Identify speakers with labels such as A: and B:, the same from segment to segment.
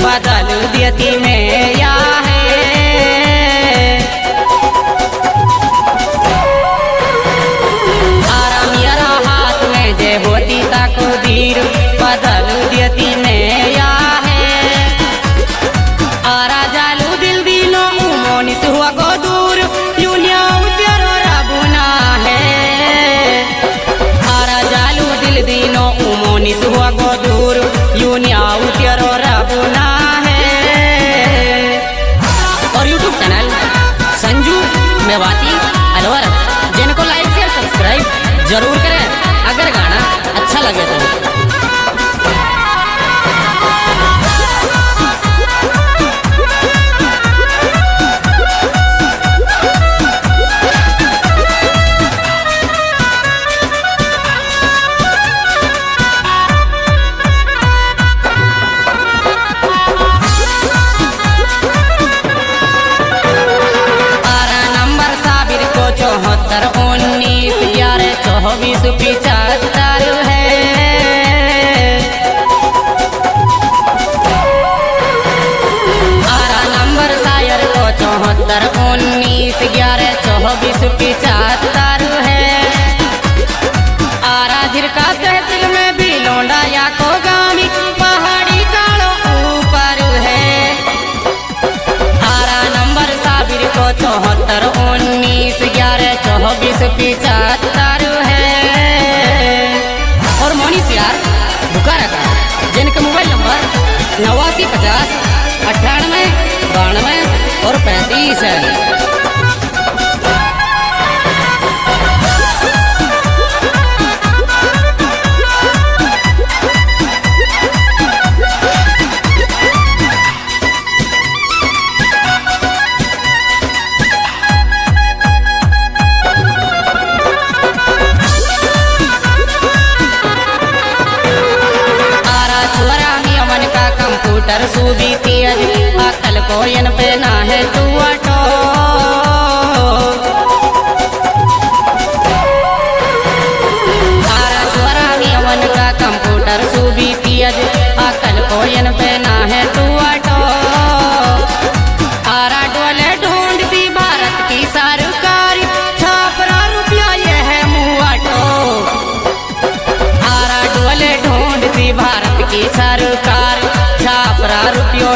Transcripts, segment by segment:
A: बदल देती में या है। आराम यारा हाथ में जे होती तकदीर बदल देती में या है। आरा जालू दिल दिनो मोनिस हुआ को दूर यूनिया तेरो रबुना है। आरा जालू दिल दिनो मोनिस हुआ को दूर यूनिया तेरो रबुना है। और यूट्यूब चैनल संजू मेवाती अलवर जिनको लाइक शेयर सब्सक्राइब जरूर करें अगर गाना अच्छा लगे तो। चौहत्तर 19 11 24 75 है। आरा नंबर शायर को 74 19 11 24 75 है। आरा झिरका तहसील में भी लौंडा या को गामी पहाड़ी कालो ऊपर है। आरा नंबर साबिर को 74 19 11 24 75 है। और मोनिस यार बुखारा का जिनका मोबाइल नंबर 89 50 98 92 और 35 है। कंप्यूटर सूबी तेज अकल को इन पे ना है तू अटो। आरा छोरा मियवन का कंप्यूटर सूबी तेज अकल को इन पे ना है तू अटो। आरा डोले ढूंढती भारत की सरकारी छापरा रुपया ये है मुआटो। आरा डोले ढूंढती भारत की सरकार छापरा रुपयो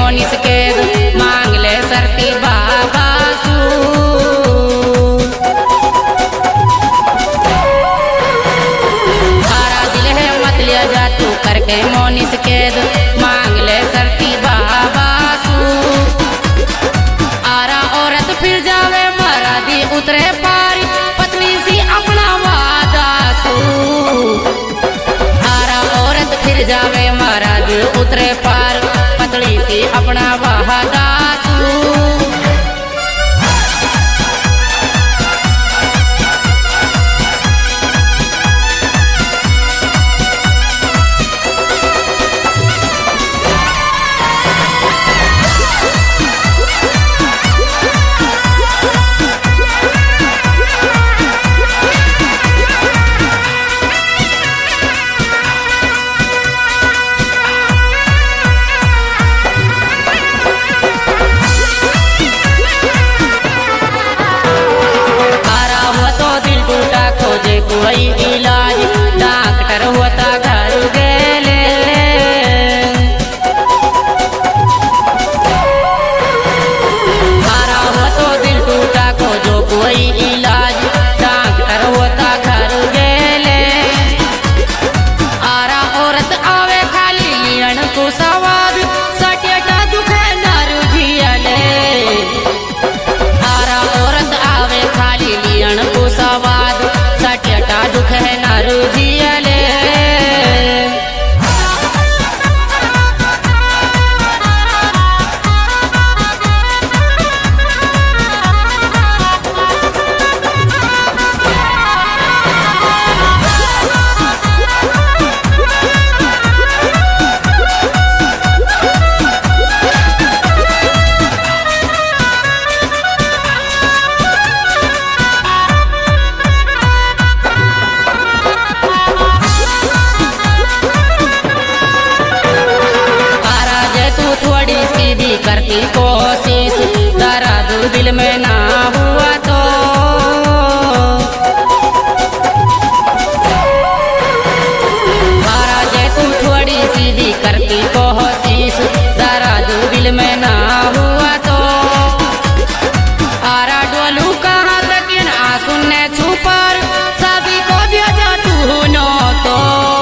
A: मोनिस के मांग ले सरती बाबा सू थारा दिल है मत लिया जा तू करके मोनिस के मांग ले सरती बाबा सू आरा औरत फिर जावे मारा दी उतरे पारी पत्नी सी अपना वादा सू आरा औरत फिर जावे मारा दी उतरे पार पतली सी अपना वादा सू कोई इलाज डॉक्टर होता घर गेले मारा हो तो दिल टूटा को जो कोई इलाज डॉक्टर होता घर गेले आरा औरत आवे खाली लियन को सवाद सटेटा दुखे नारू जियले आरा औरत आवे खाली लियन को सवाद सटेटा दुख है नारू जियले करती कोशिश दर्द दिल में ना हुआ तो महाराज तू थोड़ी सीधी करती कोशिश दर्द दिल में ना हुआ तो आरा डोलू कहाँ तक आंसू ने छुपर शादी को भेजा तू नो तो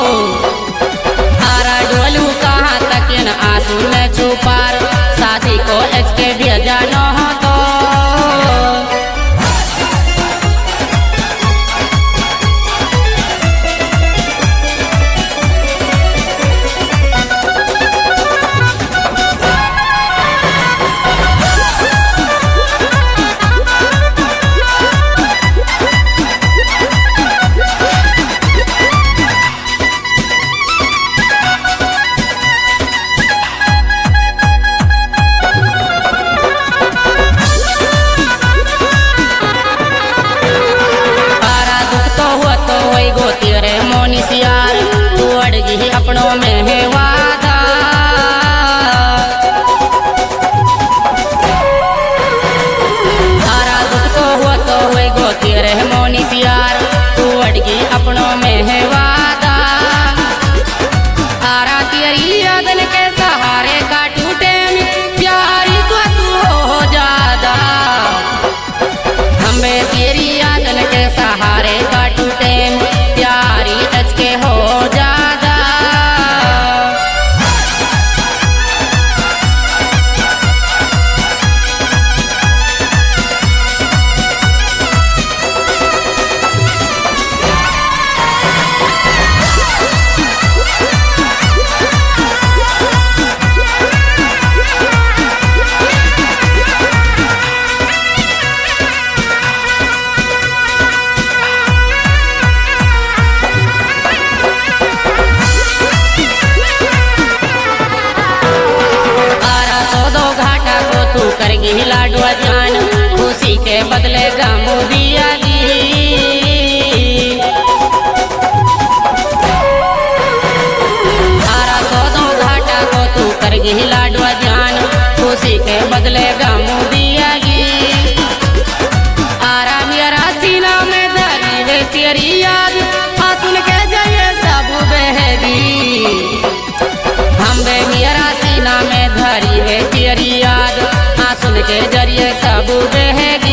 A: आरा डोलू कहाँ तक आंसू ने छुपर शादी को एचके भेजा न हो तो तेरे मोनिस यार तू अड़गी अपनों में है वादा सारा दुख तो हुआ तो हुए गो तेरे मोनिस यार तू अड़गी अपनों में है वादा सारा तेरी यादन के सहारे का टूटे प्यारी तो तू हो ज्यादा हमें तेरी यादन के सहारे का टूटे प्यारी टच के हो ज्यादा करेगी लाडवा जान खुशी के बदले गम दिया सारा सौदों घाटा को तू करेगी लाडवा जान खुशी के बदले गम दिया आरा मेरा सीना में धरी है तेरी याद सुन के जाइए सब बहगी हम मेरा सीना में धरी है तेरी याद, हाँ सुन के जरिए सब बह